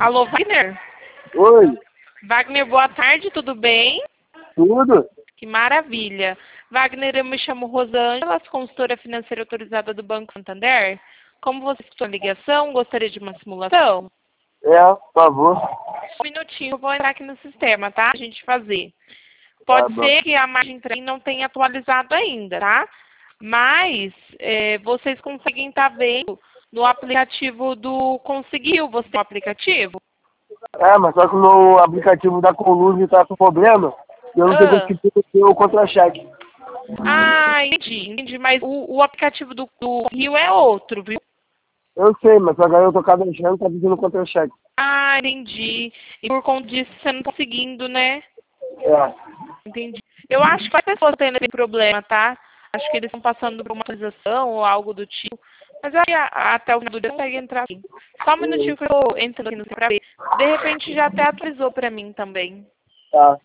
Alô, Wagner? Oi, Wagner, boa tarde, tudo bem? tudo? Que maravilha. Wagner, eu me chamo Rosângela, consultora financeira autorizada do Banco Santander. Como você escutou a ligação, gostaria de uma simulação? Por favor. Um minutinho, eu vou entrar aqui no sistema, tá? A gente fazer. Tá Pode bom. ser que a margem trem não tenha atualizado ainda, tá? Mas vocês conseguem estar vendo no aplicativo do Conseguiu. Você tem o aplicativo? Mas só que o meu aplicativo da Coluse tá com problema e eu não tenho conseguido ter o contra-cheque. Entendi. Mas o aplicativo do Rio é outro, viu? Eu sei, mas só que aí eu tô cadastrando e tá pedindo contra-cheque. Entendi. E por conta disso você não tá conseguindo, né? É. Entendi. Eu acho que as pessoas têm esse problema, tá? Acho que eles estão passando por uma atualização ou algo do tipo. Mas aí até o final do dia consegue entrar assim. Só um minutinho que eu tô entrando aqui no seu pra ver. De repente já até atualizou pra mim também. Tá.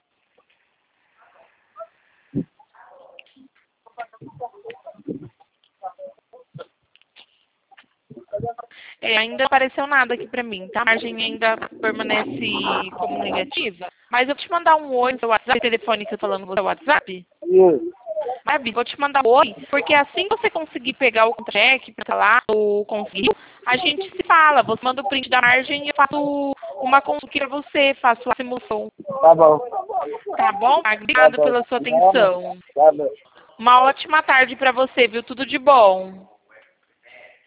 Ainda não apareceu nada aqui pra mim, tá? A margem ainda permanece como negativa. Mas eu vou te mandar um oi no seu WhatsApp, telefone que eu tô falando no seu WhatsApp. E, Gabi, vou te mandar um oi, porque assim que você conseguir pegar o cheque pra lá, ou conseguir, a gente se fala. Você manda o print da margem e eu faço uma consulta pra você, faço a simulação. tá bom. Tá bom? Obrigado pela sua atenção. Tá bom. Uma ótima tarde pra você, viu? Tudo de bom.